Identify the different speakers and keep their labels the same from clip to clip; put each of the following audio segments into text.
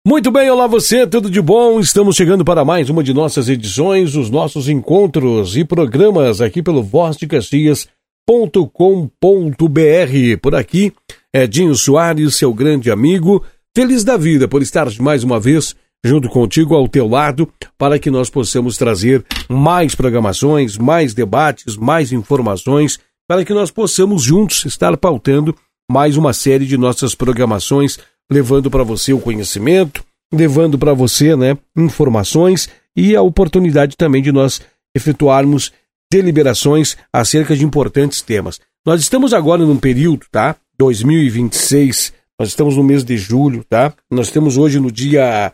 Speaker 1: Muito bem, olá você, tudo de bom? Estamos chegando para mais uma de nossas edições, os nossos encontros e programas aqui pelo vozdecaxias.com.br. Por aqui, Edinho Soares, seu grande amigo, feliz da vida por estar mais uma vez junto contigo ao teu lado, para que nós possamos trazer mais programações, mais debates, mais informações, para que nós possamos juntos estar pautando mais uma série de nossas programações, levando para você o conhecimento, levando para você, informações e a oportunidade também de nós efetuarmos deliberações acerca de importantes temas. Nós estamos agora num período, 2026, nós estamos no mês de julho, Nós temos hoje no dia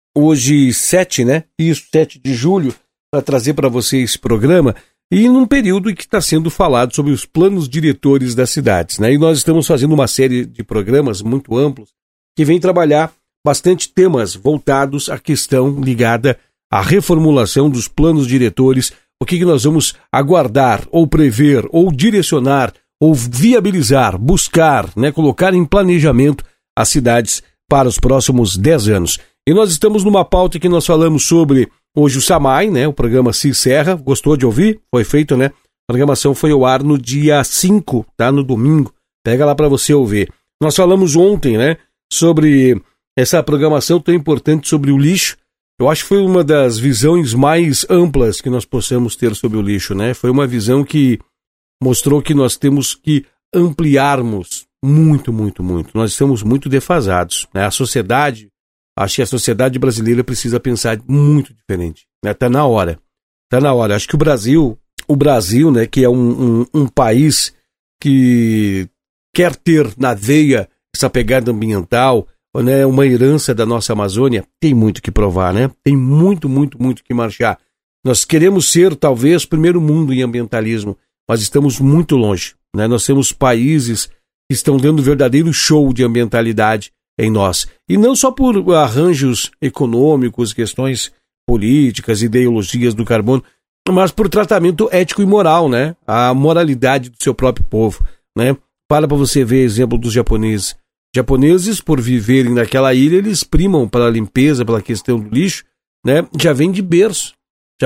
Speaker 1: 7, 7 de julho, para trazer para você esse programa, e num período em que está sendo falado sobre os planos diretores das cidades, E nós estamos fazendo uma série de programas muito amplos, que vem trabalhar bastante temas voltados à questão ligada à reformulação dos planos diretores, o que nós vamos aguardar, ou prever, ou direcionar, ou viabilizar, buscar, colocar em planejamento as cidades para os próximos 10 anos. E nós estamos numa pauta que nós falamos sobre hoje o SAMAI, o programa Cicerra. Gostou de ouvir? Foi feito, A programação foi ao ar no dia 5, no domingo. Pega lá para você ouvir. Nós falamos ontem, sobre essa programação tão importante sobre o lixo. Eu acho que foi uma das visões mais amplas que nós possamos ter sobre o lixo, Foi uma visão que mostrou que nós temos que ampliarmos muito. Nós estamos muito defasados, A sociedade, acho que a sociedade brasileira precisa pensar muito diferente, Tá na hora. Acho que o Brasil, que é um país que quer ter na veia essa pegada ambiental, uma herança da nossa Amazônia, tem muito que provar, Tem muito que marchar. Nós queremos ser, talvez, primeiro mundo em ambientalismo, mas estamos muito longe, Nós temos países que estão dando verdadeiro show de ambientalidade em nós. E não só por arranjos econômicos, questões políticas, ideologias do carbono, mas por tratamento ético e moral, A moralidade do seu próprio povo, Para você ver exemplo dos japoneses. Japoneses, por viverem naquela ilha, eles primam pela limpeza, pela questão do lixo, Já vem de berço.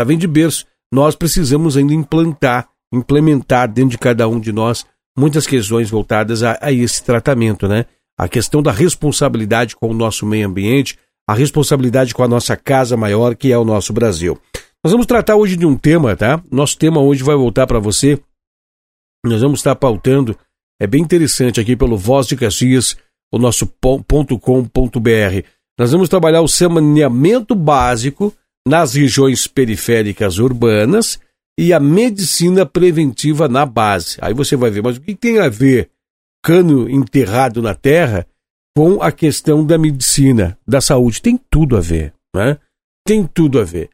Speaker 1: Nós precisamos ainda implementar dentro de cada um de nós muitas questões voltadas a esse tratamento, A questão da responsabilidade com o nosso meio ambiente, a responsabilidade com a nossa casa maior, que é o nosso Brasil. Nós vamos tratar hoje de um tema, Nosso tema hoje vai voltar para você. Nós vamos estar pautando, é bem interessante aqui pelo Voz de Caxias, o nosso .com.br. Nós vamos trabalhar o saneamento básico nas regiões periféricas urbanas e a medicina preventiva na base. Aí você vai ver, mas o que tem a ver cano enterrado na terra com a questão da medicina, da saúde? Tem tudo a ver, Tem tudo a ver.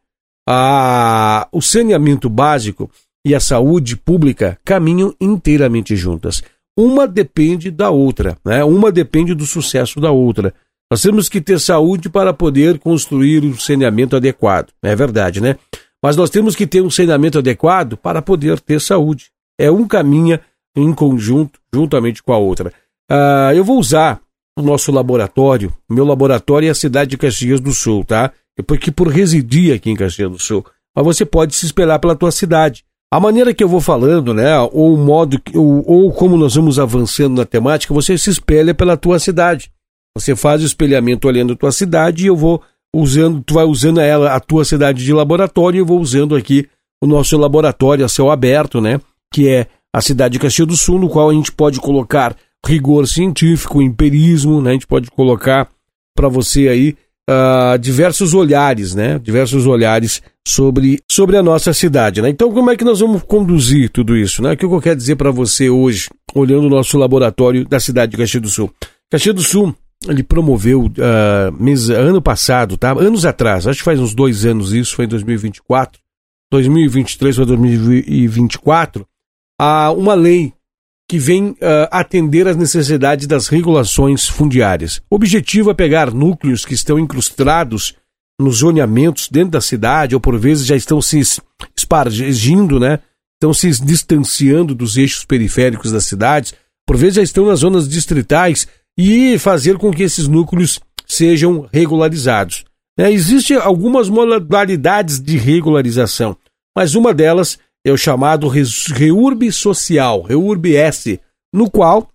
Speaker 1: O saneamento básico e a saúde pública caminham inteiramente juntas. Uma depende da outra, Uma depende do sucesso da outra. Nós temos que ter saúde para poder construir um saneamento adequado. É verdade, Mas nós temos que ter um saneamento adequado para poder ter saúde. Um caminha em conjunto, juntamente com a outra. Eu vou usar o nosso laboratório. Meu laboratório é a cidade de Caxias do Sul, Porque por residir aqui em Caxias do Sul. Mas você pode se espelhar pela tua cidade. A maneira que eu vou falando, ou o modo, ou como nós vamos avançando na temática, você se espelha pela tua cidade. Você faz o espelhamento olhando a tua cidade e eu vou usando, tu vai usando a tua cidade de laboratório e eu vou usando aqui o nosso laboratório a céu aberto, Que é a cidade de Caxias do Sul, no qual a gente pode colocar rigor científico, empirismo, A gente pode colocar para você aí diversos olhares, Diversos olhares sobre a nossa cidade, Então, como é que nós vamos conduzir tudo isso, O que eu quero dizer para você hoje, olhando o nosso laboratório da cidade de Caxias do Sul? Caxias do Sul, ele promoveu ano passado, anos atrás, acho que faz uns 2 anos isso, foi em 2024, 2023 ou 2024, uma lei que vem atender às necessidades das regulações fundiárias. O objetivo é pegar núcleos que estão incrustados nos zoneamentos dentro da cidade, ou por vezes já estão se espargindo, estão se distanciando dos eixos periféricos das cidades, por vezes já estão nas zonas distritais, e fazer com que esses núcleos sejam regularizados. Existem algumas modalidades de regularização, mas uma delas é o chamado REURB social, REURB-S, no qual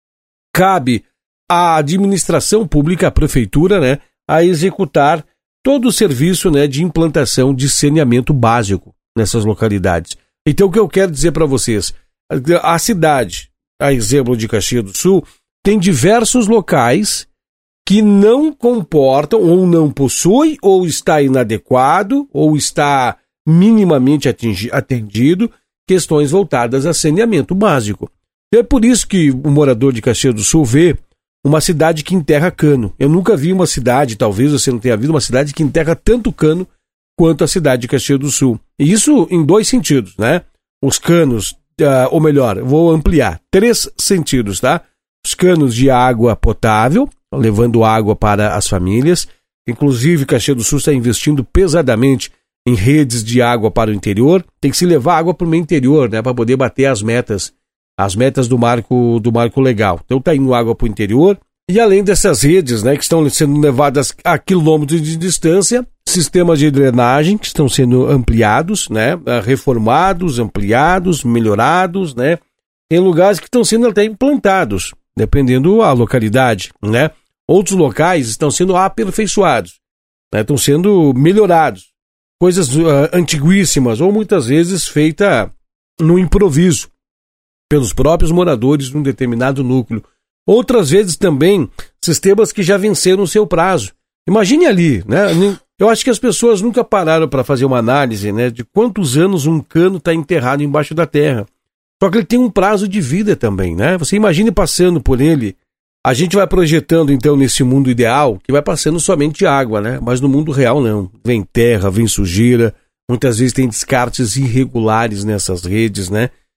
Speaker 1: cabe à administração pública, à prefeitura, a executar todo o serviço, de implantação de saneamento básico nessas localidades. Então, o que eu quero dizer para vocês, a cidade, a exemplo de Caxias do Sul, tem diversos locais que não comportam, ou não possui, ou está inadequado, ou está minimamente atendido, questões voltadas a saneamento básico. É por isso que o morador de Caxias do Sul vê uma cidade que enterra cano. Eu nunca vi uma cidade, talvez você não tenha visto, uma cidade que enterra tanto cano quanto a cidade de Caxias do Sul. E isso em 2 sentidos, Os canos, ou melhor, vou ampliar, 3 sentidos, tá? Os canos de água potável, levando água para as famílias. Inclusive, Caxias do Sul está investindo pesadamente em redes de água para o interior. Tem que se levar água para o meio interior, para poder bater as metas do marco legal. Então está indo água para o interior. E além dessas redes, que estão sendo levadas a quilômetros de distância, sistemas de drenagem que estão sendo ampliados, reformados, ampliados, melhorados, em lugares que estão sendo até implantados, dependendo da localidade, Outros locais estão sendo aperfeiçoados, estão sendo melhorados. Coisas antiguíssimas, ou muitas vezes feita no improviso, pelos próprios moradores de um determinado núcleo. Outras vezes também sistemas que já venceram o seu prazo. Imagine ali, Eu acho que as pessoas nunca pararam para fazer uma análise, de quantos anos um cano está enterrado embaixo da terra. Só que ele tem um prazo de vida também, Você imagine passando por ele. A gente vai projetando então nesse mundo ideal que vai passando somente água, Mas no mundo real não. Vem terra, vem sujeira, muitas vezes tem descartes irregulares nessas redes,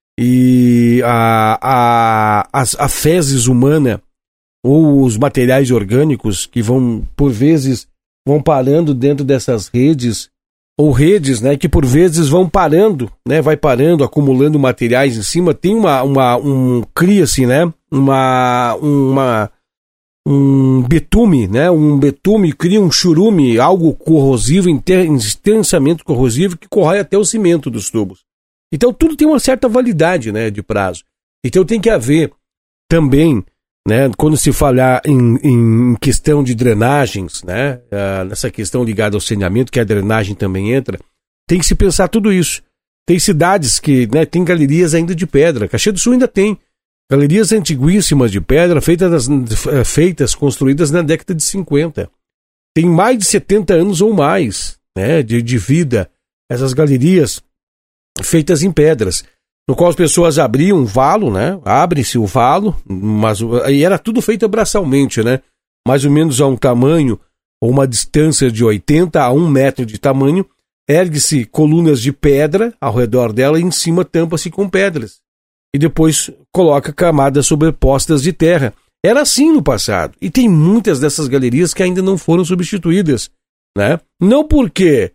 Speaker 1: E a fezes humana ou os materiais orgânicos que vão, por vezes, vão parando dentro dessas redes, ou redes, que por vezes vão parando, vai parando, acumulando materiais em cima, tem cria-se, um betume, um betume cria um churume, algo corrosivo, intensamente corrosivo, que corrói até o cimento dos tubos. Então tudo tem uma certa validade, de prazo. Então tem que haver também, quando se falar em questão de drenagens, nessa questão ligada ao saneamento, que a drenagem também entra, tem que se pensar tudo isso. Tem cidades que tem galerias ainda de pedra. Caxias do Sul ainda tem galerias antiguíssimas de pedra, construídas na década de 50. Tem mais de 70 anos ou mais de vida. Essas galerias feitas em pedras, no qual as pessoas abriam um valo, abre-se o valo, mas aí era tudo feito braçalmente, mais ou menos a um tamanho, ou uma distância de 80 a 1 metro de tamanho, ergue-se colunas de pedra ao redor dela e em cima tampa-se com pedras. E depois coloca camadas sobrepostas de terra. Era assim no passado. E tem muitas dessas galerias que ainda não foram substituídas, Não porque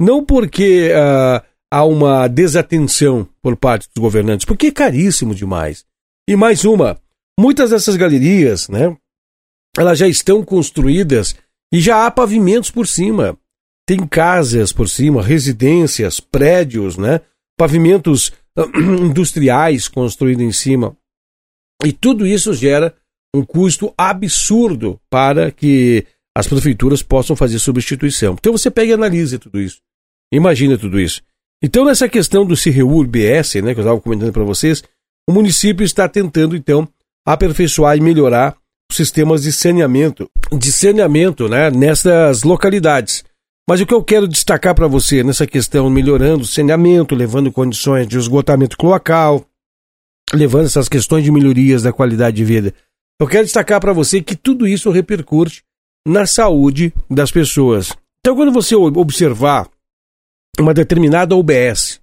Speaker 1: há uma desatenção por parte dos governantes, porque é caríssimo demais. E mais muitas dessas galerias, elas já estão construídas e já há pavimentos por cima. Tem casas por cima, residências, prédios, pavimentos industriais construídos em cima. E tudo isso gera um custo absurdo para que as prefeituras possam fazer substituição. Então você pega e analisa tudo isso. Imagina tudo isso. Então, nessa questão do REURB-S, que eu estava comentando para vocês, o município está tentando, então, aperfeiçoar e melhorar os sistemas de saneamento, nessas localidades. Mas o que eu quero destacar para você nessa questão, melhorando o saneamento, levando condições de esgotamento cloacal, levando essas questões de melhorias da qualidade de vida, eu quero destacar para você que tudo isso repercute na saúde das pessoas. Então, quando você observar uma determinada UBS,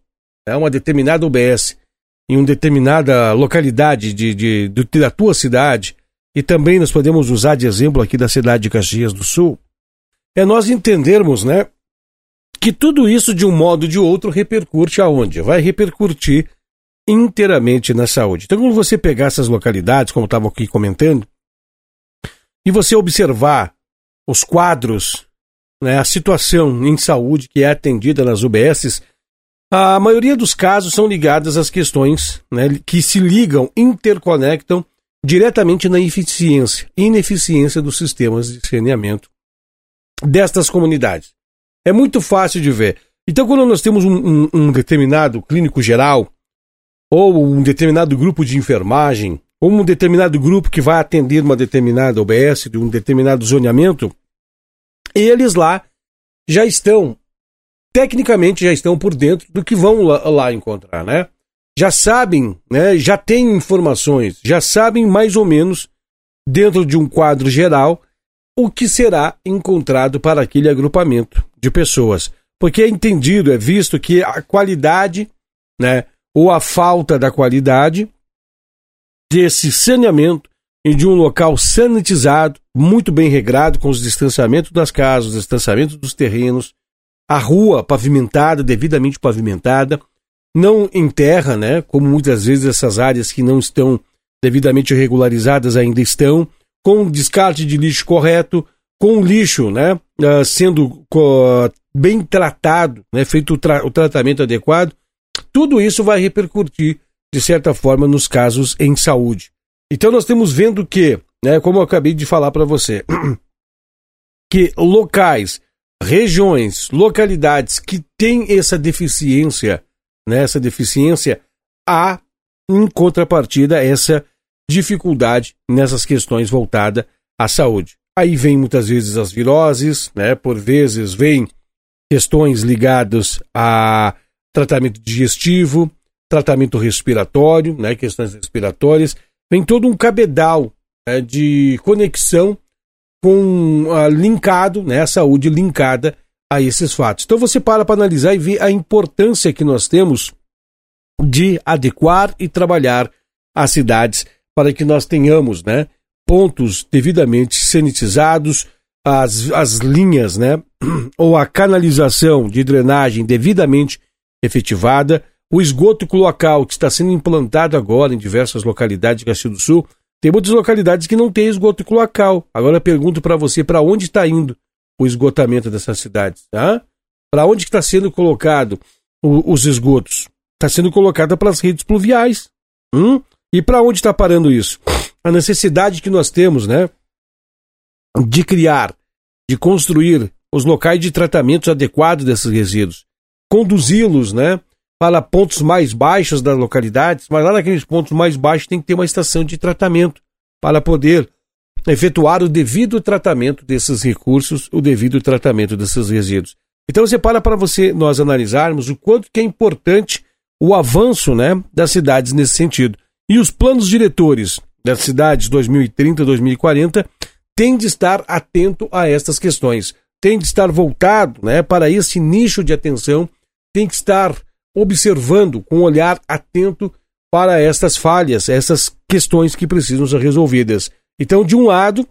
Speaker 1: em uma determinada localidade da tua cidade, e também nós podemos usar de exemplo aqui da cidade de Caxias do Sul, é nós entendermos, que tudo isso de um modo ou de outro repercute aonde? Vai repercutir inteiramente na saúde. Então, quando você pegar essas localidades, como eu estava aqui comentando, e você observar os quadros, né, a situação em saúde que é atendida nas UBSs, a maioria dos casos são ligadas às questões, né, que se ligam, interconectam diretamente na ineficiência dos sistemas de saneamento destas comunidades. É muito fácil de ver. Então, quando nós temos um determinado clínico geral, ou um determinado grupo de enfermagem, ou um determinado grupo que vai atender uma determinada UBS, de um determinado zoneamento, eles lá já estão, tecnicamente já estão por dentro do que vão lá encontrar, né? Já sabem, né? Já têm informações, já sabem mais ou menos, dentro de um quadro geral, o que será encontrado para aquele agrupamento de pessoas. Porque é entendido, é visto que a qualidade, né, ou a falta da qualidade desse saneamento e de um local sanitizado, muito bem regrado, com os distanciamentos das casas, o distanciamento dos terrenos, a rua pavimentada, devidamente pavimentada, não em terra, né, como muitas vezes essas áreas que não estão devidamente regularizadas ainda estão, com descarte de lixo correto, com o lixo, né, sendo bem tratado, né, feito o tratamento adequado. Tudo isso vai repercutir, de certa forma, nos casos em saúde. Então nós estamos vendo que, né, como eu acabei de falar para você, que locais, regiões, localidades que têm essa deficiência, né, há, em contrapartida, essa dificuldade nessas questões voltadas à saúde. Aí vem muitas vezes as viroses, né, por vezes vem questões ligadas a tratamento digestivo, tratamento respiratório, né, questões respiratórias, vem todo um cabedal, né, de conexão com linkado, né, a saúde linkada a esses fatos. Então você para analisar e ver a importância que nós temos de adequar e trabalhar as cidades para que nós tenhamos, né, pontos devidamente sanitizados, as linhas, né, ou a canalização de drenagem devidamente efetivada, o esgoto cloacal que está sendo implantado agora em diversas localidades de Caxias do Sul. Tem muitas localidades que não tem esgoto cloacal. Agora eu pergunto para você, para onde está indo o esgotamento dessas cidades? Tá? Para onde está sendo colocado os esgotos? Está sendo colocado para as redes pluviais. E para onde está parando isso? A necessidade que nós temos, né, de criar, de construir os locais de tratamento adequados desses resíduos, conduzi-los, né, para pontos mais baixos das localidades, mas lá naqueles pontos mais baixos tem que ter uma estação de tratamento para poder efetuar o devido tratamento desses recursos, o devido tratamento desses resíduos. Então você para nós analisarmos o quanto que é importante o avanço, né, das cidades nesse sentido. E os planos diretores das cidades 2030, 2040 têm de estar atento a estas questões, tem de estar voltado, né, para esse nicho de atenção, tem que estar observando com um olhar atento para estas falhas, essas questões que precisam ser resolvidas. Então, de um lado,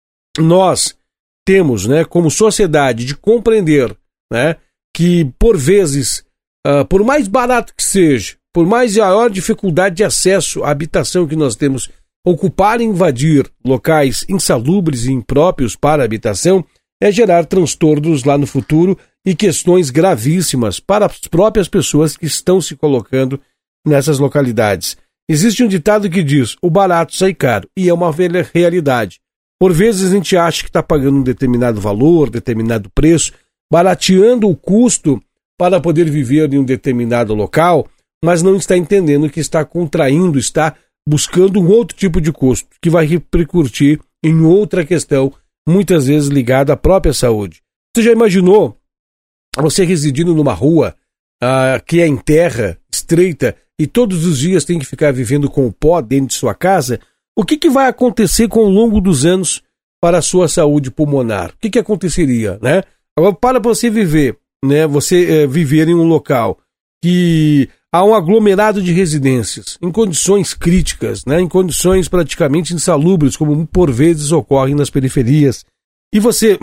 Speaker 1: nós temos, né, como sociedade, de compreender, né, que por vezes, por mais barato que seja, por mais maior dificuldade de acesso à habitação que nós temos, ocupar e invadir locais insalubres e impróprios para a habitação é gerar transtornos lá no futuro e questões gravíssimas para as próprias pessoas que estão se colocando nessas localidades. Existe um ditado que diz, o barato sai caro, e é uma velha realidade. Por vezes a gente acha que está pagando um determinado valor, determinado preço, barateando o custo para poder viver em um determinado local, mas não está entendendo que está contraindo, está buscando um outro tipo de custo, que vai repercutir em outra questão, muitas vezes ligada à própria saúde. Você já imaginou você residindo numa rua que é em terra, estreita, e todos os dias tem que ficar vivendo com o pó dentro de sua casa? O que vai acontecer com o longo dos anos para a sua saúde pulmonar? O que aconteceria, né? Agora, para você viver, né? Você viver em um local que há um aglomerado de residências, em condições críticas, né? Em condições praticamente insalubres, como por vezes ocorrem nas periferias, e você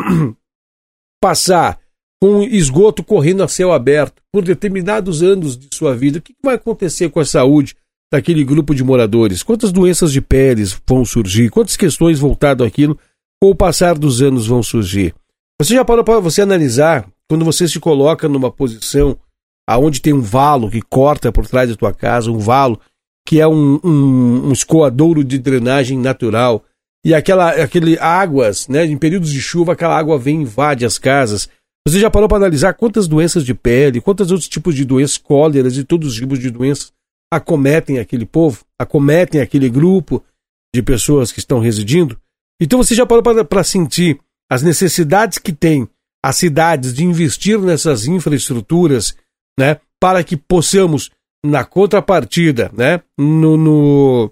Speaker 1: passar com esgoto correndo a céu aberto por determinados anos de sua vida, o que vai acontecer com a saúde daquele grupo de moradores? Quantas doenças de pele vão surgir? Quantas questões voltadas àquilo? com o passar dos anos vão surgir. Você já parou para você analisar, quando você se coloca numa posição aonde tem um valo que corta por trás da tua casa, um valo que é um escoadouro de drenagem natural, e aquele águas, né, em períodos de chuva, aquela água vem e invade as casas. Você já parou para analisar quantas doenças de pele, quantos outros tipos de doenças, cóleras e todos os tipos de doenças acometem aquele povo, acometem aquele grupo de pessoas que estão residindo? Então você já parou para sentir as necessidades que tem as cidades de investir nessas infraestruturas, né, para que possamos, na contrapartida, né, no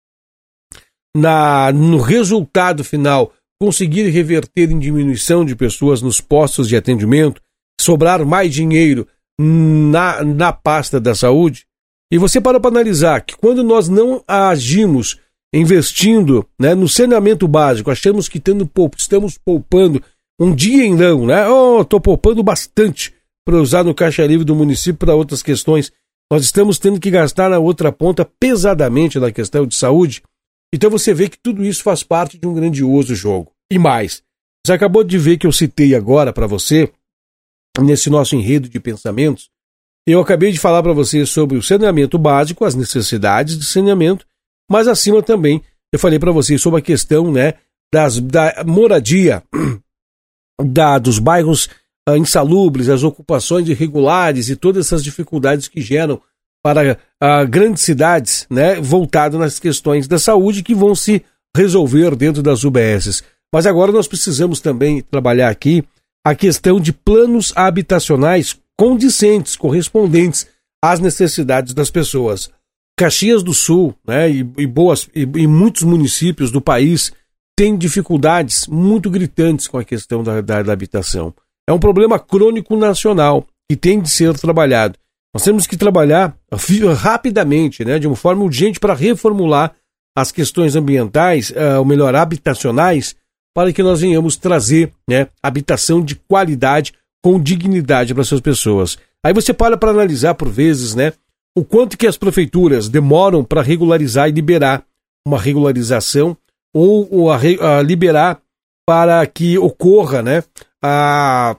Speaker 1: resultado final, conseguir reverter em diminuição de pessoas nos postos de atendimento, sobrar mais dinheiro na pasta da saúde? E você parou para analisar que quando nós não agimos investindo, né, no saneamento básico, achamos que estamos poupando um dinheirão, né? Estou poupando bastante para usar no caixa livre do município para outras questões. Nós estamos tendo que gastar na outra ponta pesadamente na questão de saúde. Então você vê que tudo isso faz parte de um grandioso jogo. E mais, você acabou de ver que eu citei agora para você, nesse nosso enredo de pensamentos, eu acabei de falar para você sobre o saneamento básico, as necessidades de saneamento, mas acima também eu falei para você sobre a questão, né, da moradia, dos bairros insalubres, as ocupações irregulares e todas essas dificuldades que geram para grandes cidades, né, voltado nas questões da saúde que vão se resolver dentro das UBSs. Mas agora nós precisamos também trabalhar aqui a questão de planos habitacionais condizentes, correspondentes às necessidades das pessoas. Caxias do Sul, né, e muitos municípios do país têm dificuldades muito gritantes com a questão da habitação. É um problema crônico nacional que tem de ser trabalhado. Nós temos que trabalhar rapidamente, né, de uma forma urgente, para reformular as questões ambientais, ou melhor, habitacionais, para que nós venhamos trazer, né, habitação de qualidade com dignidade para essas pessoas. Aí você para analisar por vezes, né, o quanto que as prefeituras demoram para regularizar e liberar uma regularização ou a liberar para que ocorra, né, a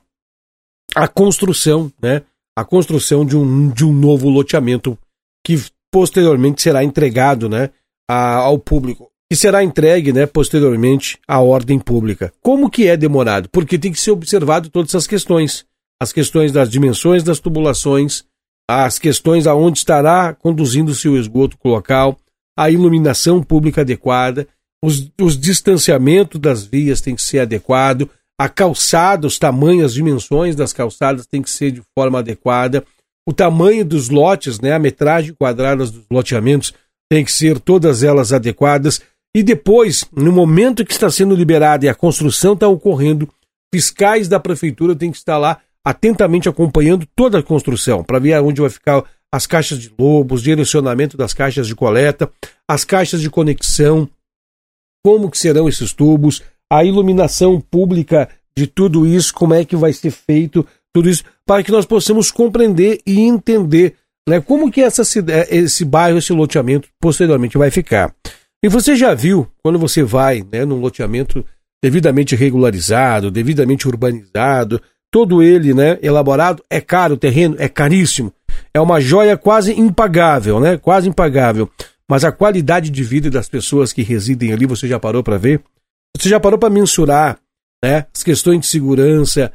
Speaker 1: construção, né, a construção de um novo loteamento que posteriormente será entregado, né, ao público, que será entregue, né, posteriormente à ordem pública. Como que é demorado? Porque tem que ser observado todas essas questões. As questões das dimensões das tubulações, as questões aonde estará conduzindo-se o esgoto local, a iluminação pública adequada, os distanciamentos das vias tem que ser adequado, a calçada, os tamanhos, as dimensões das calçadas tem que ser de forma adequada, o tamanho dos lotes, né, a metragem quadrada dos loteamentos tem que ser todas elas adequadas, e depois, no momento que está sendo liberada e a construção está ocorrendo, fiscais da prefeitura têm que estar lá atentamente acompanhando toda a construção, para ver onde vai ficar as caixas de lobos, direcionamento das caixas de coleta, as caixas de conexão, como que serão esses tubos, a iluminação pública de tudo isso, como é que vai ser feito tudo isso, para que nós possamos compreender e entender, né, como que esse bairro, esse loteamento posteriormente vai ficar. E você já viu, quando você vai, né, num loteamento devidamente regularizado, devidamente urbanizado, todo ele, né, elaborado, é caro o terreno, é caríssimo, é uma joia quase impagável, né, quase impagável, mas a qualidade de vida das pessoas que residem ali, você já parou para ver? Você já parou para mensurar, né, as questões de segurança,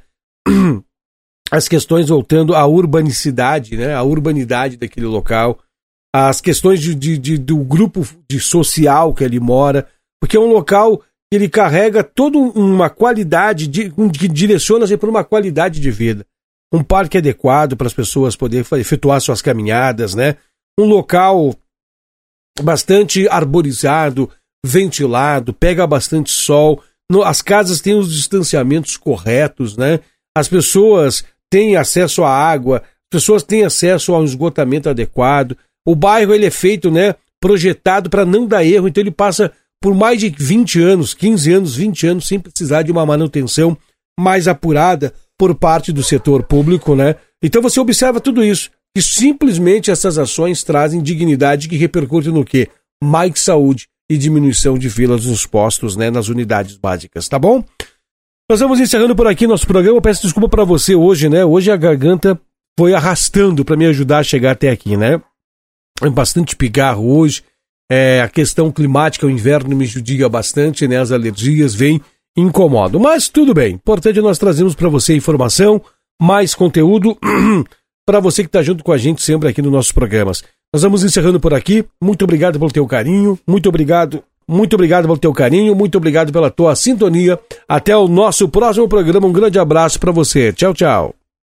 Speaker 1: as questões voltando à urbanicidade, né, a urbanidade daquele local, as questões do grupo social que ele mora, porque é um local que ele carrega toda uma qualidade, que direciona-se para uma qualidade de vida. Um parque adequado para as pessoas poderem efetuar suas caminhadas, né? Um local bastante arborizado, ventilado, pega bastante sol, as casas têm os distanciamentos corretos, né? As pessoas têm acesso à água, as pessoas têm acesso a um esgotamento adequado. O bairro ele é feito, né, projetado para não dar erro, então ele passa por mais de 20 anos, 15 anos, 20 anos, sem precisar de uma manutenção mais apurada por parte do setor público, né? Então você observa tudo isso, que simplesmente essas ações trazem dignidade que repercute no quê? Mais saúde, e diminuição de filas nos postos, né, nas unidades básicas, tá bom? Nós vamos encerrando por aqui nosso programa. Peço desculpa para você hoje, né? Hoje a garganta foi arrastando para me ajudar a chegar até aqui, né? É bastante pigarro hoje. A questão climática, o inverno me judia bastante, né? As alergias vêm e incomodam. Mas tudo bem. Importante é nós trazermos para você informação, mais conteúdo para você que está junto com a gente sempre aqui nos nossos programas. Nós vamos encerrando por aqui. Muito obrigado pelo teu carinho. Muito obrigado pelo teu carinho. Muito obrigado pela tua sintonia. Até o nosso próximo programa. Um grande abraço para você. Tchau, tchau.